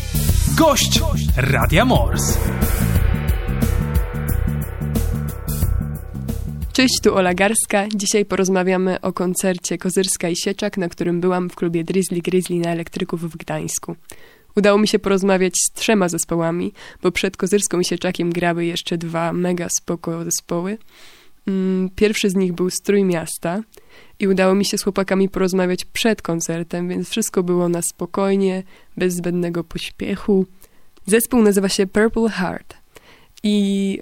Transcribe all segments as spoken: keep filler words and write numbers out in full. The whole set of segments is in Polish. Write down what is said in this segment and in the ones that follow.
Gość Radia Mors. Cześć, tu Ola Garska. Dzisiaj porozmawiamy o koncercie Kozyrska i Sieczak, na którym byłam w klubie Drizzly Grizzly na Elektryków w Gdańsku. Udało mi się porozmawiać z trzema zespołami, bo przed Kozyrską i Sieczakiem grały jeszcze dwa mega spoko zespoły. Pierwszy z nich był Strój Miasta i udało mi się z chłopakami porozmawiać przed koncertem, więc wszystko było na spokojnie, bez zbędnego pośpiechu. Zespół nazywa się Purple Heart i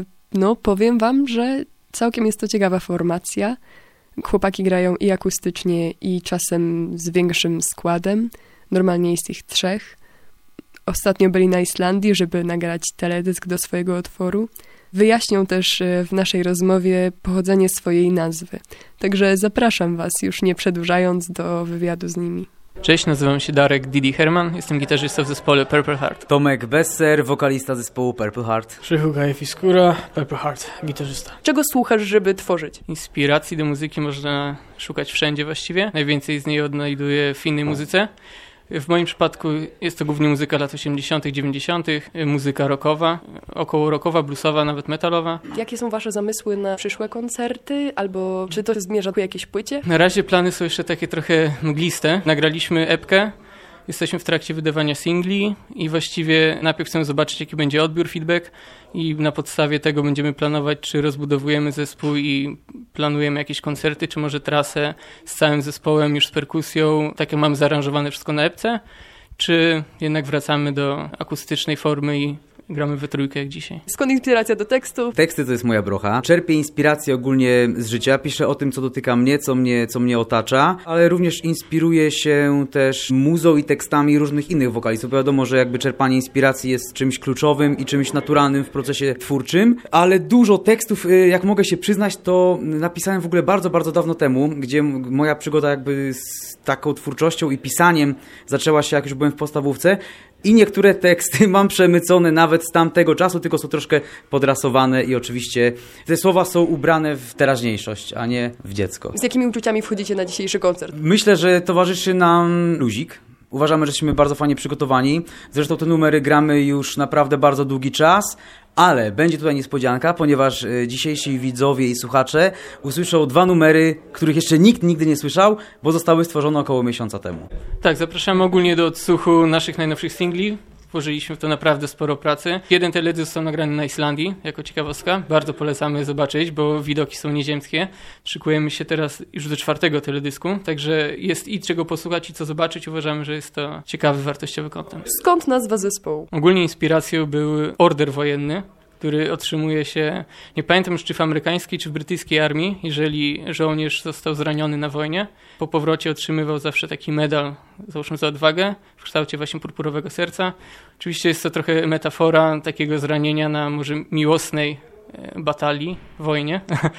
no powiem wam, że całkiem jest to ciekawa formacja. Chłopaki grają i akustycznie, i czasem z większym składem. Normalnie jest ich trzech. Ostatnio byli na Islandii, żeby nagrać teledysk do swojego utworu. Wyjaśnią też w naszej rozmowie pochodzenie swojej nazwy. Także zapraszam was, już nie przedłużając, do wywiadu z nimi. Cześć, nazywam się Darek Didi Herman, jestem gitarzystą w zespole Purple Heart. Tomek Besser, wokalista zespołu Purple Heart. Krzychu Gajefiskura, Purple Heart, gitarzysta. Czego słuchasz, żeby tworzyć? Inspiracji do muzyki można szukać wszędzie właściwie. Najwięcej z niej odnajduję w innej muzyce. W moim przypadku jest to głównie muzyka lat osiemdziesiątych, dziewięćdziesiątych, muzyka rockowa, około rockowa, bluesowa, nawet metalowa. Jakie są wasze zamysły na przyszłe koncerty? Albo czy to zmierza ku jakiejś płycie? Na razie plany są jeszcze takie trochę mgliste. Nagraliśmy epkę, jesteśmy w trakcie wydawania singli i właściwie najpierw chcemy zobaczyć, jaki będzie odbiór, feedback i na podstawie tego będziemy planować, czy rozbudowujemy zespół i planujemy jakieś koncerty, czy może trasę z całym zespołem, już z perkusją, tak jak mamy zaaranżowane wszystko na epce, czy jednak wracamy do akustycznej formy i gramy we trójkę jak dzisiaj. Skąd inspiracja do tekstu? Teksty to jest moja brocha. Czerpię inspirację ogólnie z życia. Piszę o tym, co dotyka mnie, co mnie, co mnie otacza, ale również inspiruję się też muzą i tekstami różnych innych wokalistów. Wiadomo, że jakby czerpanie inspiracji jest czymś kluczowym i czymś naturalnym w procesie twórczym, ale dużo tekstów, jak mogę się przyznać, to napisałem w ogóle bardzo, bardzo dawno temu, gdzie moja przygoda jakby z taką twórczością i pisaniem zaczęła się, jak już byłem w podstawówce. I niektóre teksty mam przemycone nawet z tamtego czasu, tylko są troszkę podrasowane i oczywiście te słowa są ubrane w teraźniejszość, a nie w dziecko. Z jakimi uczuciami wchodzicie na dzisiejszy koncert? Myślę, że towarzyszy nam luzik. Uważamy, że jesteśmy bardzo fajnie przygotowani. Zresztą te numery gramy już naprawdę bardzo długi czas, ale będzie tutaj niespodzianka, ponieważ dzisiejsi widzowie i słuchacze usłyszą dwa numery, których jeszcze nikt nigdy nie słyszał, bo zostały stworzone około miesiąca temu. Tak, zapraszamy ogólnie do odsłuchu naszych najnowszych singli. Włożyliśmy w to naprawdę sporo pracy. Jeden teledysk został nagrany na Islandii, jako ciekawostka. Bardzo polecamy zobaczyć, bo widoki są nieziemskie. Szykujemy się teraz już do czwartego teledysku, także jest i czego posłuchać, i co zobaczyć. Uważamy, że jest to ciekawy, wartościowy content. Skąd nazwa zespołu? Ogólnie inspiracją był order wojenny, który otrzymuje się, nie pamiętam już czy w amerykańskiej, czy w brytyjskiej armii, jeżeli żołnierz został zraniony na wojnie. Po powrocie otrzymywał zawsze taki medal, załóżmy za odwagę, w kształcie właśnie purpurowego serca. Oczywiście jest to trochę metafora takiego zranienia na może miłosnej batalii, wojnie.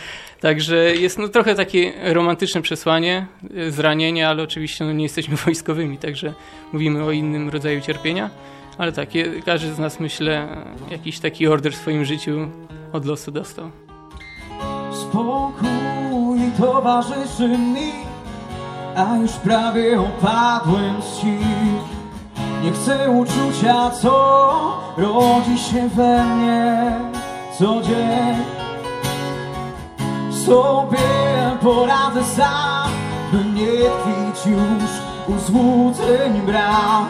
Także jest no trochę takie romantyczne przesłanie, zranienie, ale oczywiście no nie jesteśmy wojskowymi, także mówimy o innym rodzaju cierpienia. Ale tak, każdy z nas, myślę, jakiś taki order w swoim życiu od losu dostał. Spokój towarzyszy mi, a już prawie opadłem z sił. Nie chcę uczucia, co rodzi się we mnie co dzień. Sobie poradzę sam, by nie tkwić już u złudzeń bram.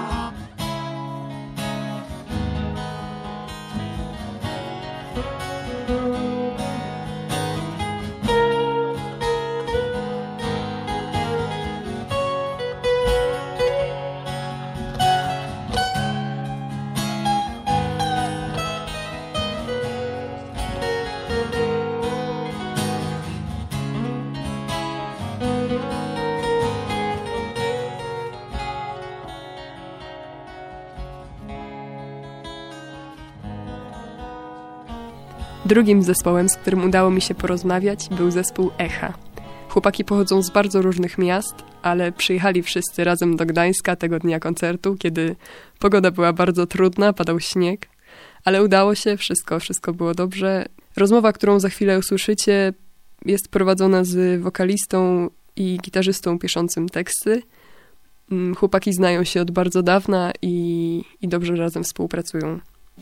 Drugim zespołem, z którym udało mi się porozmawiać, był zespół Echa. Chłopaki pochodzą z bardzo różnych miast, ale przyjechali wszyscy razem do Gdańska tego dnia koncertu, kiedy pogoda była bardzo trudna, padał śnieg, ale udało się, wszystko, wszystko było dobrze. Rozmowa, którą za chwilę usłyszycie, jest prowadzona z wokalistą i gitarzystą piszącym teksty. Chłopaki znają się od bardzo dawna i, i dobrze razem współpracują.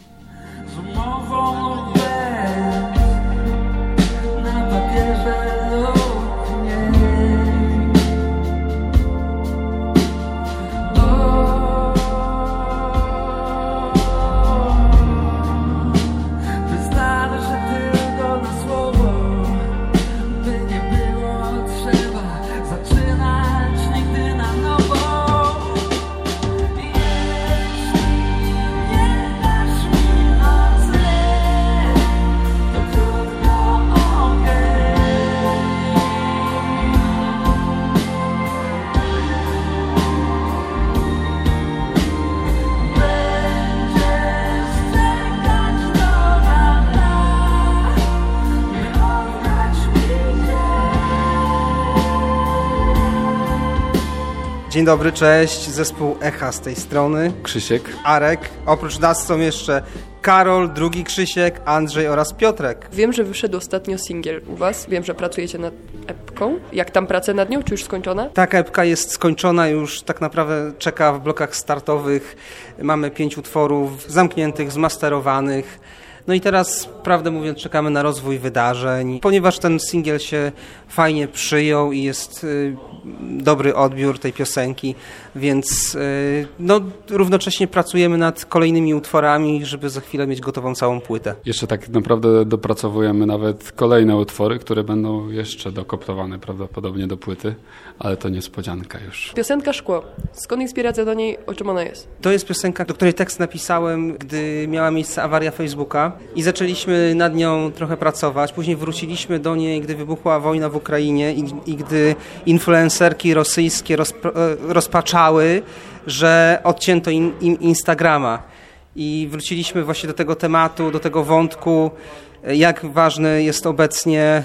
Dzień dobry, cześć, zespół Echa z tej strony. Krzysiek. Arek. Oprócz nas są jeszcze Karol, drugi Krzysiek, Andrzej oraz Piotrek. Wiem, że wyszedł ostatnio singiel u was. Wiem, że pracujecie nad epką. Jak tam prace nad nią? Czy już skończona? Tak, epka jest skończona, już tak naprawdę czeka w blokach startowych. Mamy pięć utworów zamkniętych, zmasterowanych. No i teraz, prawdę mówiąc, czekamy na rozwój wydarzeń. Ponieważ ten singiel się fajnie przyjął i jest y, dobry odbiór tej piosenki, więc y, no, równocześnie pracujemy nad kolejnymi utworami, żeby za chwilę mieć gotową całą płytę. Jeszcze tak naprawdę dopracowujemy nawet kolejne utwory, które będą jeszcze dokoptowane prawdopodobnie do płyty, ale to niespodzianka już. Piosenka Szkło. Skąd inspiracja do niej? O czym ona jest? To jest piosenka, do której tekst napisałem, gdy miała miejsce awaria Facebooka i zaczęliśmy nad nią trochę pracować. Później wróciliśmy do niej, gdy wybuchła wojna w Ukrainie i, i gdy influencerki rosyjskie rozp- rozpaczały, że odcięto im, im Instagrama. I wróciliśmy właśnie do tego tematu, do tego wątku, jak ważny jest obecnie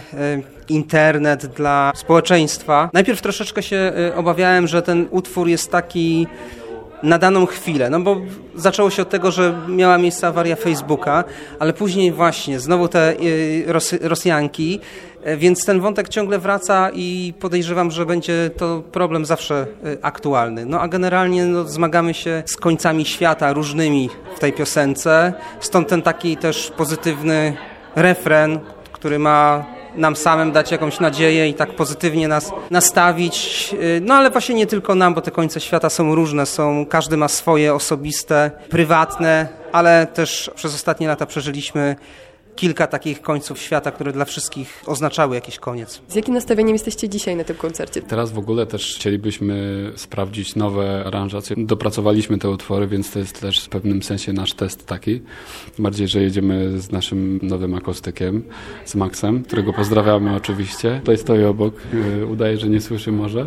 internet dla społeczeństwa. Najpierw troszeczkę się obawiałem, że ten utwór jest taki na daną chwilę, no bo zaczęło się od tego, że miała miejsce awaria Facebooka, ale później właśnie znowu te Rosy, Rosjanki, więc ten wątek ciągle wraca i podejrzewam, że będzie to problem zawsze aktualny. No a generalnie no, zmagamy się z końcami świata różnymi w tej piosence, stąd ten taki też pozytywny refren, który ma nam samym dać jakąś nadzieję i tak pozytywnie nas nastawić. No ale właśnie nie tylko nam, bo te końce świata są różne, są, każdy ma swoje osobiste, prywatne, ale też przez ostatnie lata przeżyliśmy kilka takich końców świata, które dla wszystkich oznaczały jakiś koniec. Z jakim nastawieniem jesteście dzisiaj na tym koncercie? Teraz w ogóle też chcielibyśmy sprawdzić nowe aranżacje. Dopracowaliśmy te utwory, więc to jest też w pewnym sensie nasz test taki. Bardziej, że jedziemy z naszym nowym akustykiem, z Maxem, którego pozdrawiamy oczywiście. Tutaj stoi obok, udaje, że nie słyszy może.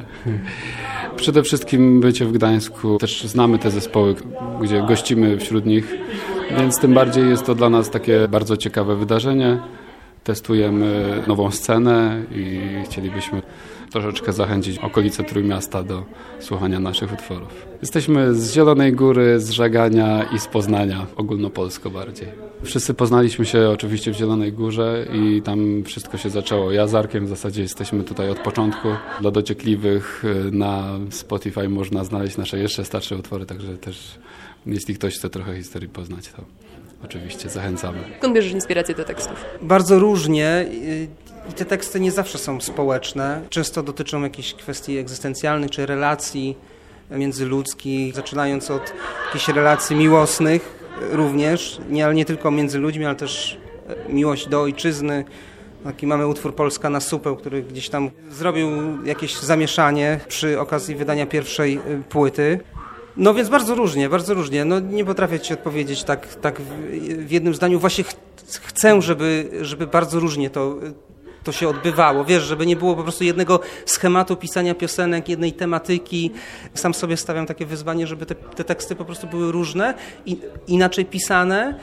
Przede wszystkim bycie w Gdańsku, też znamy te zespoły, gdzie gościmy wśród nich, więc tym bardziej jest to dla nas takie bardzo ciekawe wydarzenie. Testujemy nową scenę i chcielibyśmy troszeczkę zachęcić okolice Trójmiasta do słuchania naszych utworów. Jesteśmy z Zielonej Góry, z Żagania i z Poznania, ogólnopolsko bardziej. Wszyscy poznaliśmy się oczywiście w Zielonej Górze i tam wszystko się zaczęło. Ja z Arkiem w zasadzie jesteśmy tutaj od początku. Dla dociekliwych na Spotify można znaleźć nasze jeszcze starsze utwory, także też jeśli ktoś chce trochę historii poznać, to oczywiście zachęcamy. Skąd bierzesz inspirację do tekstów? Bardzo różnie i te teksty nie zawsze są społeczne. Często dotyczą jakichś kwestii egzystencjalnych czy relacji międzyludzkich, zaczynając od jakichś relacji miłosnych również, nie, ale nie tylko między ludźmi, ale też miłość do ojczyzny. Taki mamy utwór Polska na supę, który gdzieś tam zrobił jakieś zamieszanie przy okazji wydania pierwszej płyty. No więc bardzo różnie, bardzo różnie. No nie potrafię ci odpowiedzieć tak, tak w jednym zdaniu. Właśnie ch- chcę, żeby, żeby bardzo różnie to, to się odbywało. Wiesz, żeby nie było po prostu jednego schematu pisania piosenek, jednej tematyki. Sam sobie stawiam takie wyzwanie, żeby te, te teksty po prostu były różne, i, inaczej pisane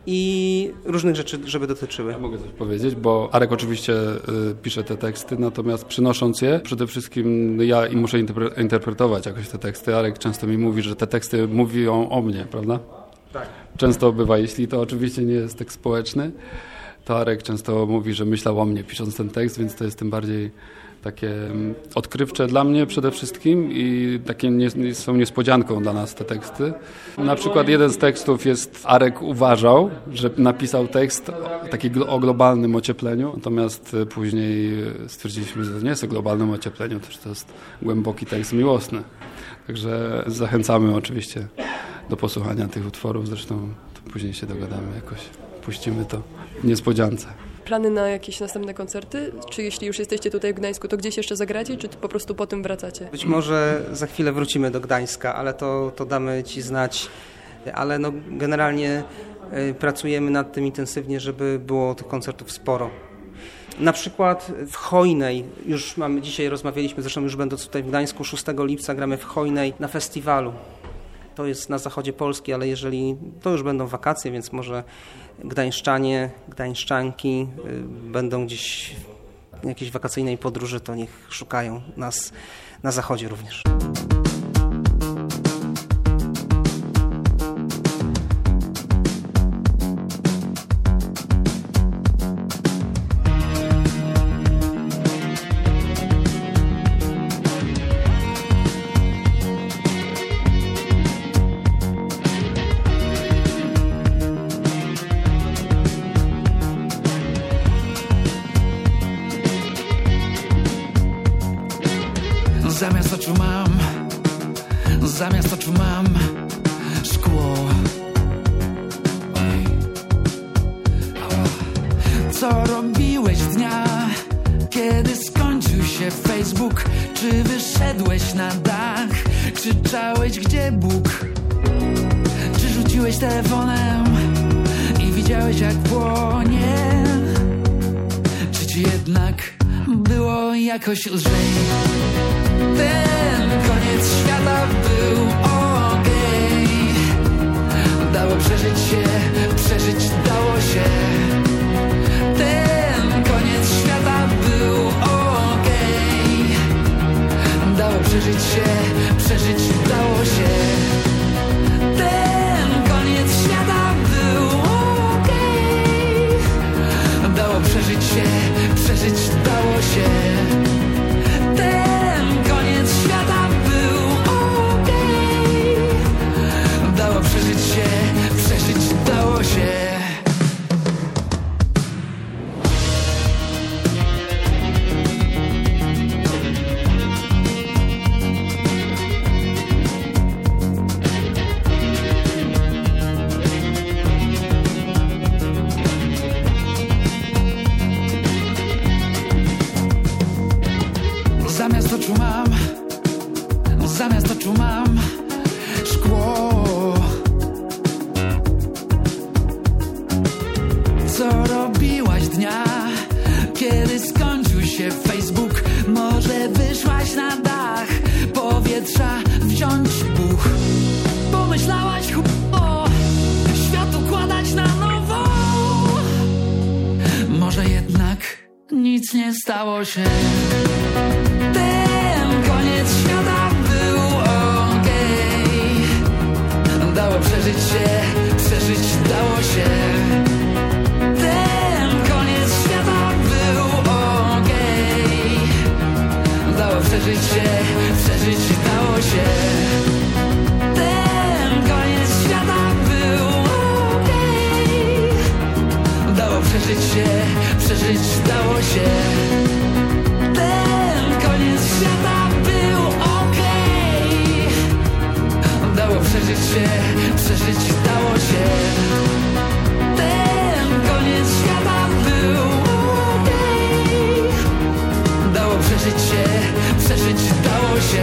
i różnych rzeczy, żeby dotyczyły. Ja mogę coś powiedzieć, bo Arek oczywiście y, pisze te teksty, natomiast przynosząc je, przede wszystkim ja i muszę interpre- interpretować jakoś te teksty. Arek często mi mówi, że te teksty mówią o mnie, prawda? Tak. Często bywa, jeśli to oczywiście nie jest tekst społeczny, to Arek często mówi, że myślał o mnie pisząc ten tekst, więc to jest tym bardziej takie odkrywcze dla mnie przede wszystkim i takie nie, są niespodzianką dla nas te teksty. Na przykład jeden z tekstów jest Arek uważał, że napisał tekst taki o globalnym ociepleniu, natomiast później stwierdziliśmy, że to nie jest o globalnym ociepleniu, to, że to jest głęboki tekst miłosny. Także zachęcamy oczywiście do posłuchania tych utworów, zresztą to później się dogadamy jakoś, puścimy to w niespodziance. Plany na jakieś następne koncerty? Czy jeśli już jesteście tutaj w Gdańsku, to gdzieś jeszcze zagracie, czy po prostu po tym wracacie? Być może za chwilę wrócimy do Gdańska, ale to, to damy Ci znać. Ale no, generalnie y, pracujemy nad tym intensywnie, żeby było tych koncertów sporo. Na przykład w Chojnej, już mamy, dzisiaj rozmawialiśmy, zresztą już będąc tutaj w Gdańsku, szóstego lipca gramy w Chojnej na festiwalu. To jest na zachodzie Polski, ale jeżeli, to już będą wakacje, więc może gdańszczanie, gdańszczanki y, będą gdzieś w jakiejś wakacyjnej podróży, to niech szukają nas na zachodzie również. Zamiast oczu mam, zamiast oczu mam szkło. Oj. Co robiłeś dnia, kiedy skończył się Facebook? Czy wyszedłeś na dach? Krzyczałeś, gdzie Bóg? Czy rzuciłeś telefonem i widziałeś, jak płonie? Czy ci jednak było jakoś lżej? Ten koniec świata był okej. Dało przeżyć się, przeżyć dało się. Ten koniec świata był okej. Dało przeżyć się, przeżyć dało się. Ten koniec świata był okej. Dało przeżyć się, przeżyć dało się. Ten koniec świata był okej. Dało przeżyć się, przeżyć dało się. Zamiast oczu mam, zamiast oczu mam szkło. Co robiłaś dnia, kiedy skończył się Facebook? Może wyszłaś na dach, powietrza wziąć puch. Pomyślałaś, o, świat układać na nowo. Może jednak nic nie stało się. Ten koniec świata był okej. Dało przeżyć się, przeżyć dało się. Ten koniec świata był okej. Dało przeżyć się, przeżyć dało się. Ten koniec świata był okej. Dało przeżyć się, przeżyć dało się. Ten koniec świata był okej. Dało przeżyć się, przeżyć dało się. Ten koniec świata był okej. Dało przeżyć się, przeżyć dało się.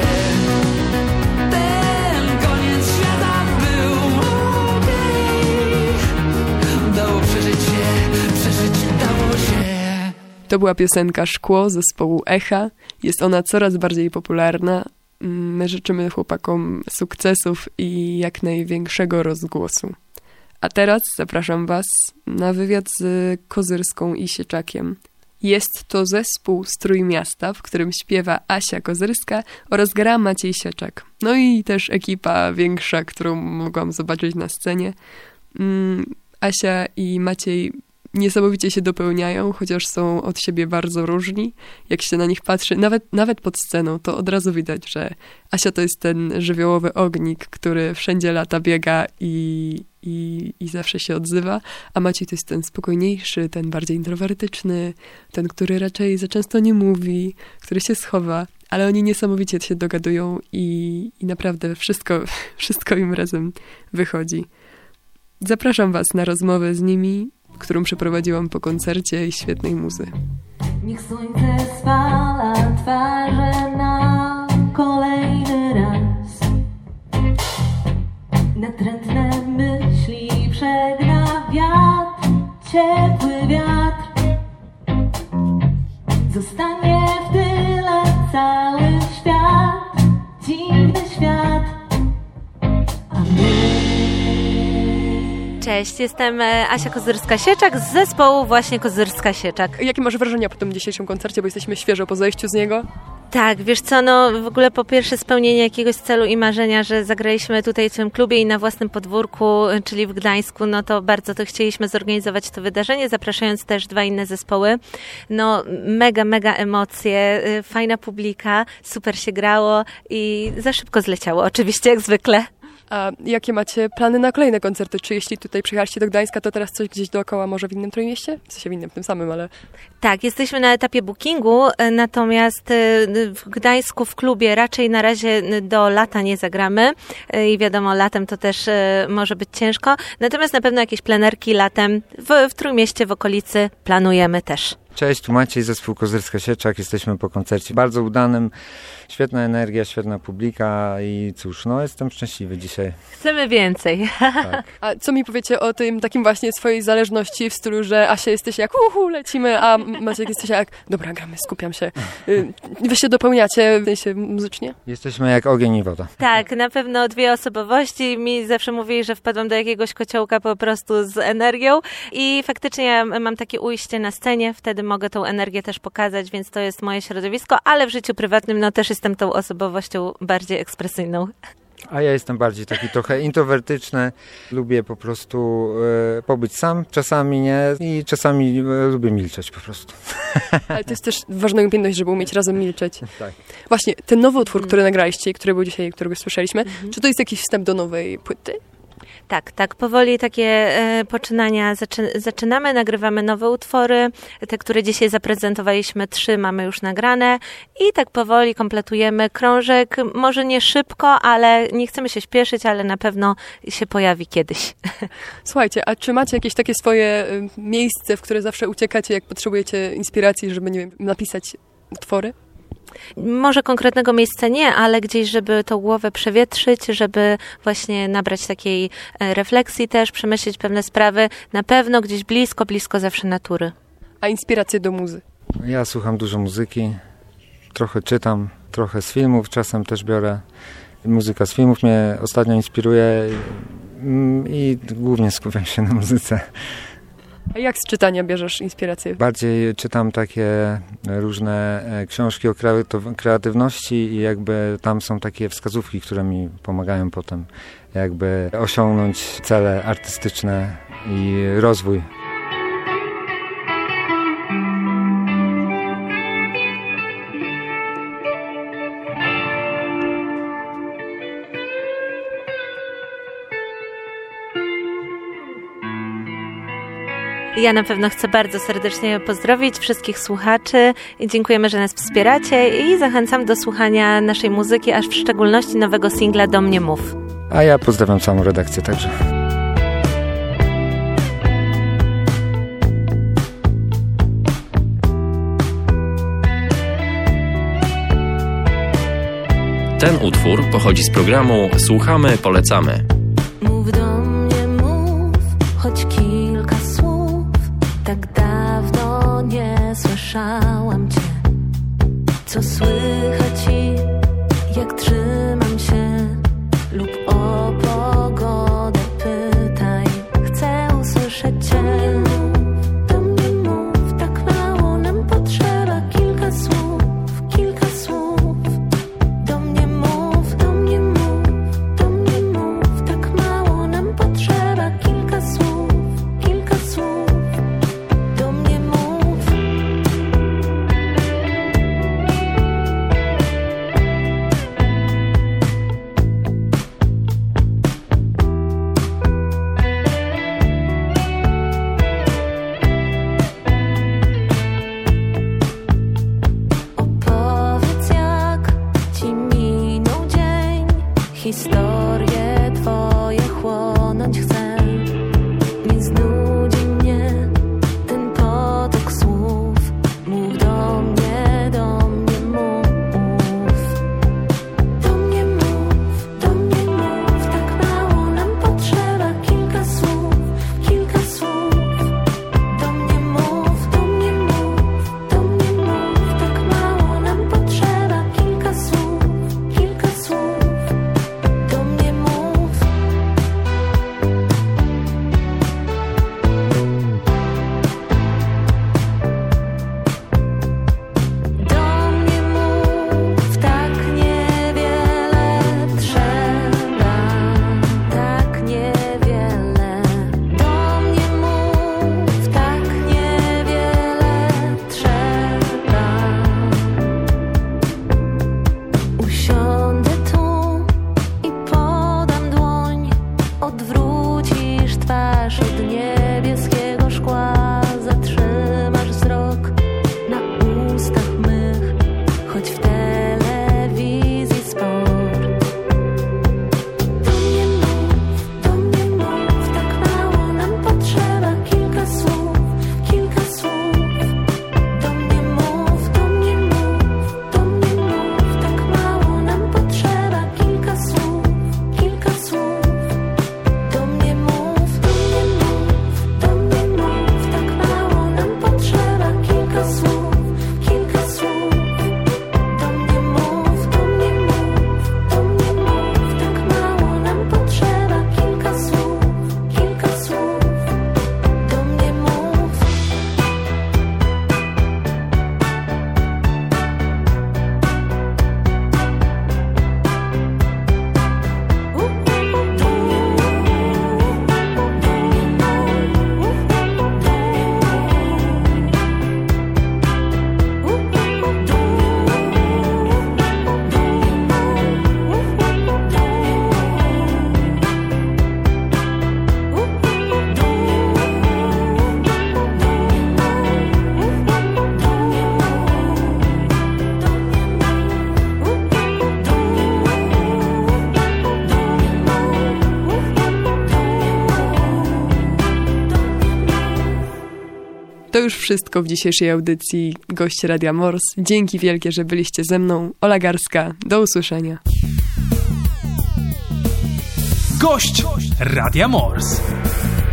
Ten koniec świata był okej. Dało przeżyć się, przeżyć dało się. To była piosenka Szkło zespołu Echa. Jest ona coraz bardziej popularna. My życzymy chłopakom sukcesów i jak największego rozgłosu. A teraz zapraszam Was na wywiad z Kozyrską i Sieczakiem. Jest to zespół Strój Miasta, w którym śpiewa Asia Kozyrska oraz gra Maciej Sieczak. No i też ekipa większa, którą mogłam zobaczyć na scenie. Asia i Maciej niesamowicie się dopełniają, chociaż są od siebie bardzo różni. Jak się na nich patrzy, nawet, nawet pod sceną, to od razu widać, że Asia to jest ten żywiołowy ognik, który wszędzie lata, biega i, i, i zawsze się odzywa, a Maciej to jest ten spokojniejszy, ten bardziej introwertyczny, ten, który raczej za często nie mówi, który się schowa, ale oni niesamowicie się dogadują i, i naprawdę wszystko, wszystko im razem wychodzi. Zapraszam Was na rozmowę z nimi, którą przeprowadziłam po koncercie i świetnej muzy. Niech słońce spala twarze na kolejny raz. Natrętne myśli przegna wiatr, ciepły wiatr. Zostanie w tyle cały świat, dziwny świat. A my... Cześć, jestem Asia Kozyrska-Sieczak z zespołu właśnie Kozyrska-Sieczak. Jakie masz wrażenia po tym dzisiejszym koncercie, bo jesteśmy świeżo po zejściu z niego? Tak, wiesz co, no w ogóle po pierwsze spełnienie jakiegoś celu i marzenia, że zagraliśmy tutaj w tym klubie i na własnym podwórku, czyli w Gdańsku, no to bardzo to chcieliśmy zorganizować to wydarzenie, zapraszając też dwa inne zespoły. No mega, mega emocje, fajna publika, super się grało i za szybko zleciało, oczywiście jak zwykle. A jakie macie plany na kolejne koncerty? Czy jeśli tutaj przyjechaliście do Gdańska, to teraz coś gdzieś dookoła, może w innym Trójmieście? W sensie w innym, w tym samym, ale... Tak, jesteśmy na etapie bookingu, natomiast w Gdańsku w klubie raczej na razie do lata nie zagramy i wiadomo, latem to też może być ciężko, natomiast na pewno jakieś plenerki latem w, w Trójmieście, w okolicy planujemy też. Cześć, tu Maciej, zespół Kozyrska-Sieczak. Jesteśmy po koncercie bardzo udanym. Świetna energia, świetna publika i cóż, no jestem szczęśliwy dzisiaj. Chcemy więcej. Tak. A co mi powiecie o tym takim właśnie swojej zależności w stylu, że Asia jesteś jak uhu, lecimy, a Maciek jesteś jak dobra, gramy, skupiam się. Wy się dopełniacie w sensie muzycznie? Jesteśmy jak ogień i woda. Tak, na pewno dwie osobowości. Mi zawsze mówili, że wpadłam do jakiegoś kociołka po prostu z energią i faktycznie ja mam takie ujście na scenie, wtedy mogę tą energię też pokazać, więc to jest moje środowisko, ale w życiu prywatnym no też jestem tą osobowością bardziej ekspresyjną. A ja jestem bardziej taki trochę introwertyczny. Lubię po prostu e, pobyć sam, czasami nie i czasami e, lubię milczeć po prostu. Ale to jest też ważna umiejętność, żeby umieć razem milczeć. Tak. Właśnie, ten nowy utwór, który nagraliście i który był dzisiaj, którego słyszeliśmy, mhm. czy to jest jakiś wstęp do nowej płyty? Tak, tak, powoli takie e, poczynania zaczy, zaczynamy, nagrywamy nowe utwory, te, które dzisiaj zaprezentowaliśmy, trzy mamy już nagrane i tak powoli kompletujemy krążek, może nie szybko, ale nie chcemy się śpieszyć, ale na pewno się pojawi kiedyś. Słuchajcie, a czy macie jakieś takie swoje miejsce, w które zawsze uciekacie, jak potrzebujecie inspiracji, żeby, nie wiem, napisać utwory? Może konkretnego miejsca nie, ale gdzieś, żeby tą głowę przewietrzyć, żeby właśnie nabrać takiej refleksji też, przemyśleć pewne sprawy. Na pewno gdzieś blisko, blisko zawsze natury. A inspiracje do muzy? Ja słucham dużo muzyki, trochę czytam, trochę z filmów, czasem też biorę. Muzyka z filmów mnie ostatnio inspiruje i głównie skupiam się na muzyce. A jak z czytania bierzesz inspirację? Bardziej czytam takie różne książki o kreatywności i jakby tam są takie wskazówki, które mi pomagają potem jakby osiągnąć cele artystyczne i rozwój. Ja na pewno chcę bardzo serdecznie pozdrowić wszystkich słuchaczy i dziękujemy, że nas wspieracie i zachęcam do słuchania naszej muzyki, aż w szczególności nowego singla Do mnie mów. A ja pozdrawiam całą redakcję także. Ten utwór pochodzi z programu Słuchamy, polecamy. Mów do mnie, mów, choć kilka słów. Tak dawno nie słyszałam cię. Co słychać i jak trzymam się? Lub o pogodę pytaj. Chcę usłyszeć cię. Do mnie mów, tak mało nam potrzeba. Kilka słów, kilka słów. Do mnie mów, do mnie mów, do mnie mów. Tak mało nam potrzeba. Kilka słów, kilka słów. historie twoje chłonąć chcę. Nie znudzi mnie ten potok słów. Mów do mnie, do mnie mów. Do mnie mów, do mnie mów. Tak mało nam potrzeba kilka słów, kilka słów. Do mnie mów, do mnie mów, do mnie mów. Tak mało nam potrzeba kilka słów, kilka słów. Do mnie mów. Do mnie mów, tak niewiele trzeba, tak niewiele. Do mnie mów, tak niewiele trzeba. Usiądę tu i podam dłoń, odwrócisz twarz od niebieskiego szkła, zatrzymasz wzrok na ustach mych, choć w telewizji sport. Do mnie mów, do mnie mów, tak mało nam potrzeba kilka słów, kilka słów. Do mnie mów, do mnie mów, do mnie mów, tak mało nam potrzeba kilka słów, kilka słów. Do mnie mów, do mnie mów, do mnie mów, tak mało nam potrzeba kilka słów, kilka słów. Do mnie mów, do mnie mów, do mnie mów, tak mało nam potrzeba kilka słów, kilka słów. Do mnie mów. To już wszystko w dzisiejszej audycji Gość Radia Mors. Dzięki wielkie, że byliście ze mną. Ola Garska, do usłyszenia. Gość Radia Mors.